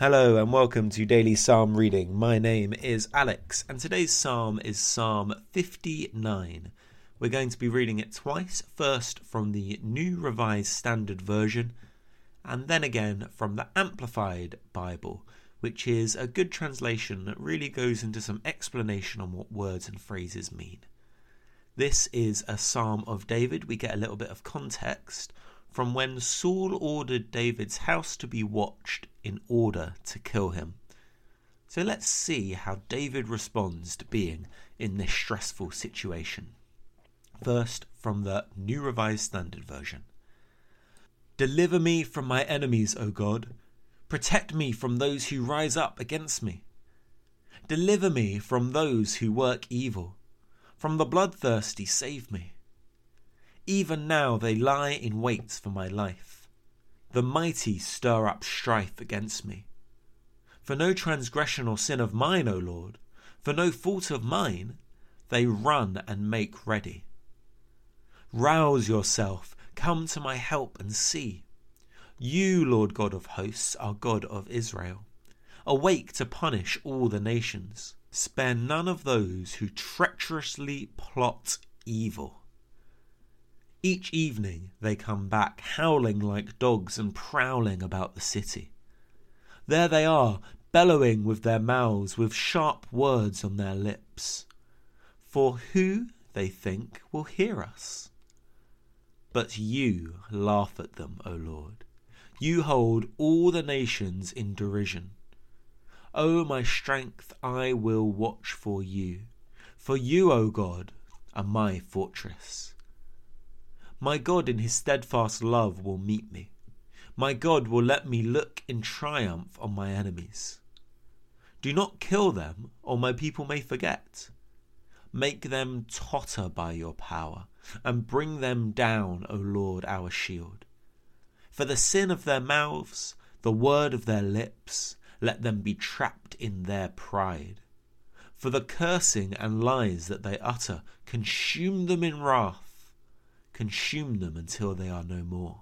Hello and welcome to Daily Psalm Reading. My name is Alex and today's psalm is Psalm 59. We're going to be reading it twice, first from the New Revised Standard Version and then again from the Amplified Bible, which is a good translation that really goes into some explanation on what words and phrases mean. This is a Psalm of David. We get a little bit of context from when Saul ordered David's house to be watched in order to kill him. So let's see how David responds to being in this stressful situation. First, from the New Revised Standard Version. Deliver me from my enemies, O God. Protect me from those who rise up against me. Deliver me from those who work evil. From the bloodthirsty save me. Even now they lie in wait for my life. The mighty stir up strife against me. For no transgression or sin of mine, O Lord, for no fault of mine, they run and make ready. Rouse yourself, come to my help and see. You, Lord God of hosts, are God of Israel. Awake to punish all the nations. Spare none of those who treacherously plot evil. Each evening they come back, howling like dogs and prowling about the city. There they are, bellowing with their mouths, with sharp words on their lips. For who, they think, will hear us? But you laugh at them, O Lord. You hold all the nations in derision. O my strength, I will watch for you. For you, O God, are my fortress. My God in his steadfast love will meet me. My God will let me look in triumph on my enemies. Do not kill them, or my people may forget. Make them totter by your power, and bring them down, O Lord, our shield. For the sin of their mouths, the word of their lips, let them be trapped in their pride. For the cursing and lies that they utter, consume them in wrath. Consume them until they are no more.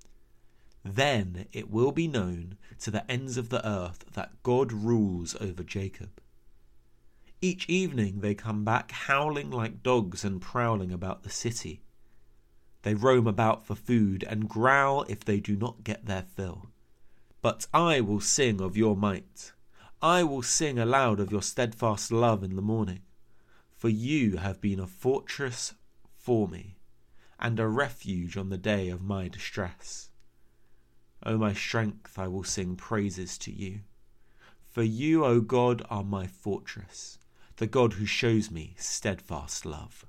Then it will be known to the ends of the earth that God rules over Jacob. Each evening they come back howling like dogs and prowling about the city. They roam about for food and growl if they do not get their fill. But I will sing of your might. I will sing aloud of your steadfast love in the morning. For you have been a fortress for me, and a refuge on the day of my distress. O my strength, I will sing praises to you. For you, O God, are my fortress, the God who shows me steadfast love.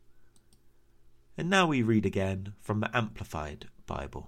And now we read again from the Amplified Bible.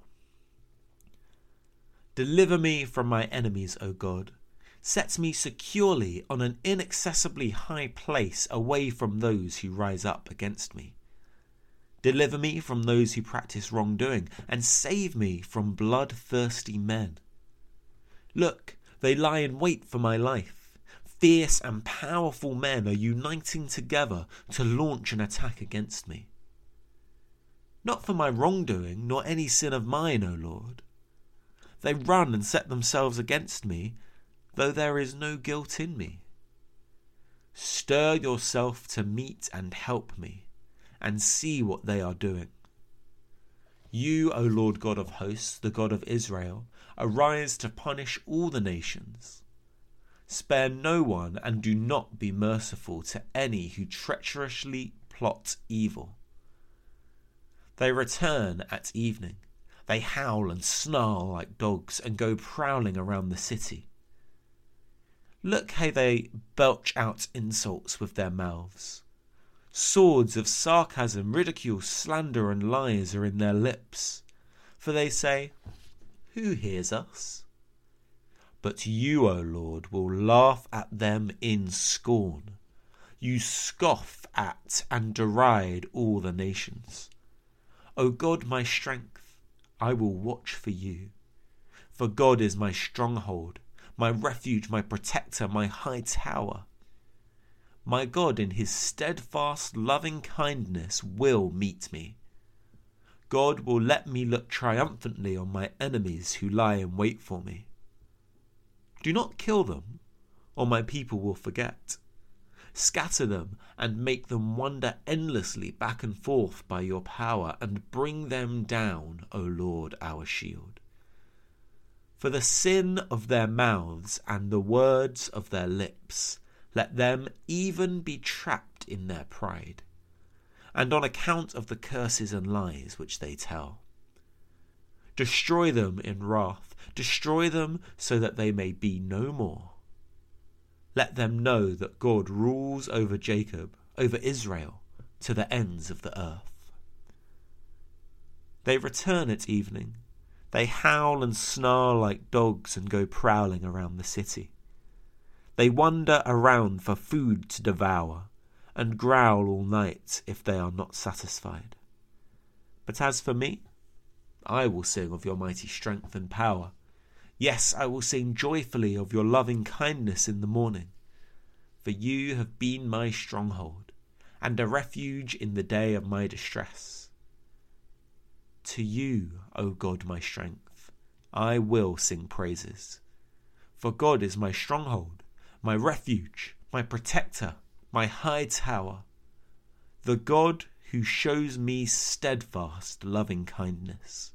Deliver me from my enemies, O God. Set me securely on an inaccessibly high place away from those who rise up against me. Deliver me from those who practice wrongdoing, and save me from bloodthirsty men. Look, they lie in wait for my life. Fierce and powerful men are uniting together to launch an attack against me. Not for my wrongdoing, nor any sin of mine, O Lord. They run and set themselves against me, though there is no guilt in me. Stir yourself to meet and help me, and see what they are doing. You, O Lord God of hosts, the God of Israel, arise to punish all the nations. Spare no one, and do not be merciful to any who treacherously plot evil. They return at evening. They howl and snarl like dogs and go prowling around the city. Look how they belch out insults with their mouths. Swords of sarcasm, ridicule, slander and lies are in their lips. For they say, who hears us? But you, O Lord, will laugh at them in scorn. You scoff at and deride all the nations. O God, my strength, I will watch for you. For God is my stronghold, my refuge, my protector, my high tower. My God in his steadfast loving kindness will meet me. God will let me look triumphantly on my enemies who lie in wait for me. Do not kill them, or my people will forget. Scatter them and make them wander endlessly back and forth by your power, and bring them down, O Lord, our shield. For the sin of their mouths and the words of their lips, let them even be trapped in their pride, and on account of the curses and lies which they tell. Destroy them in wrath, destroy them so that they may be no more. Let them know that God rules over Jacob, over Israel, to the ends of the earth. They return at evening. They howl and snarl like dogs and go prowling around the city. They wander around for food to devour and growl all night if they are not satisfied. But as for me, I will sing of your mighty strength and power. Yes, I will sing joyfully of your loving kindness in the morning. For you have been my stronghold and a refuge in the day of my distress. To you, O God, my strength, I will sing praises. For God is my stronghold, my refuge, my protector, my high tower, the God who shows me steadfast loving kindness.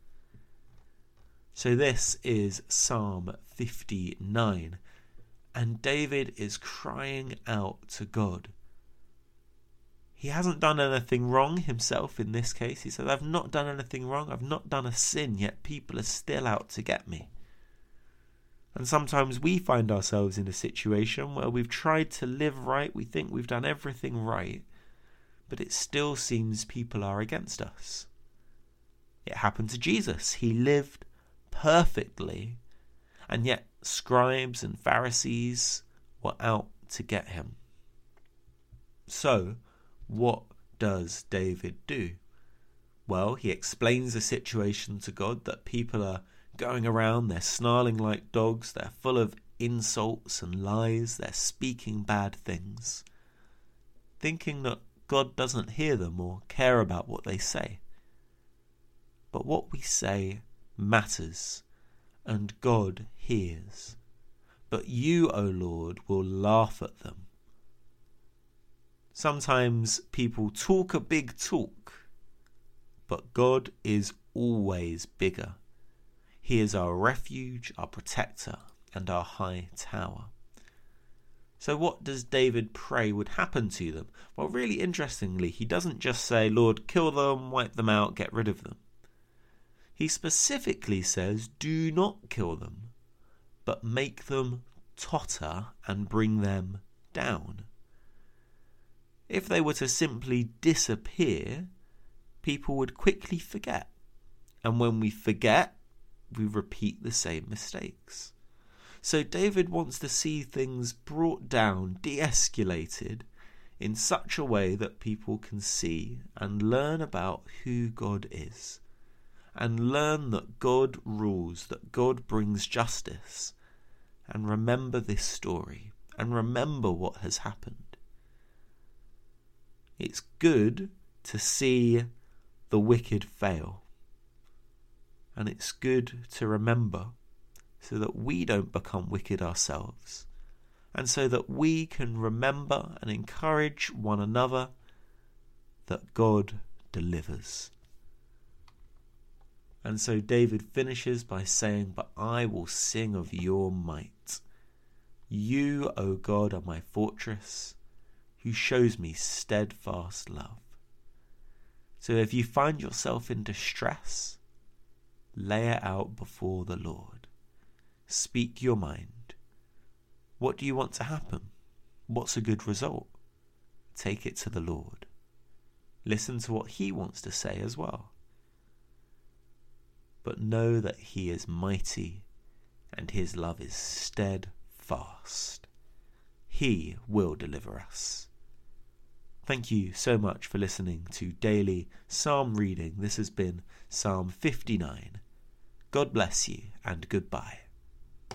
So this is Psalm 59, and David is crying out to God. He hasn't done anything wrong himself in this case. He said, I've not done anything wrong, I've not done a sin, yet people are still out to get me. And sometimes we find ourselves in a situation where we've tried to live right, we think we've done everything right, but it still seems people are against us. It happened to Jesus. He lived perfectly, and yet scribes and Pharisees were out to get him. So, what does David do? Well, he explains the situation to God, that people are going around, they're snarling like dogs, they're full of insults and lies, they're speaking bad things, thinking that God doesn't hear them or care about what they say. But what we say matters, and God hears. But you, O Lord, will laugh at them. Sometimes people talk a big talk, but God is always bigger. He is our refuge, our protector, and our high tower. So what does David pray would happen to them? Well, really interestingly, he doesn't just say, Lord, kill them, wipe them out, get rid of them. He specifically says, do not kill them, but make them totter and bring them down. If they were to simply disappear, people would quickly forget. And when we forget, we repeat the same mistakes. So David wants to see things brought down, de-escalated, in such a way that people can see and learn about who God is. And learn that God rules, that God brings justice. And remember this story. And remember what has happened. It's good to see the wicked fail. And it's good to remember so that we don't become wicked ourselves. And so that we can remember and encourage one another that God delivers. And so David finishes by saying, but I will sing of your might. You, O God, are my fortress, who shows me steadfast love. So if you find yourself in distress, lay it out before the Lord. Speak your mind. What do you want to happen? What's a good result? Take it to the Lord. Listen to what he wants to say as well. But know that he is mighty and his love is steadfast. He will deliver us. Thank you so much for listening to Daily Psalm Reading. This has been Psalm 59. God bless you and goodbye.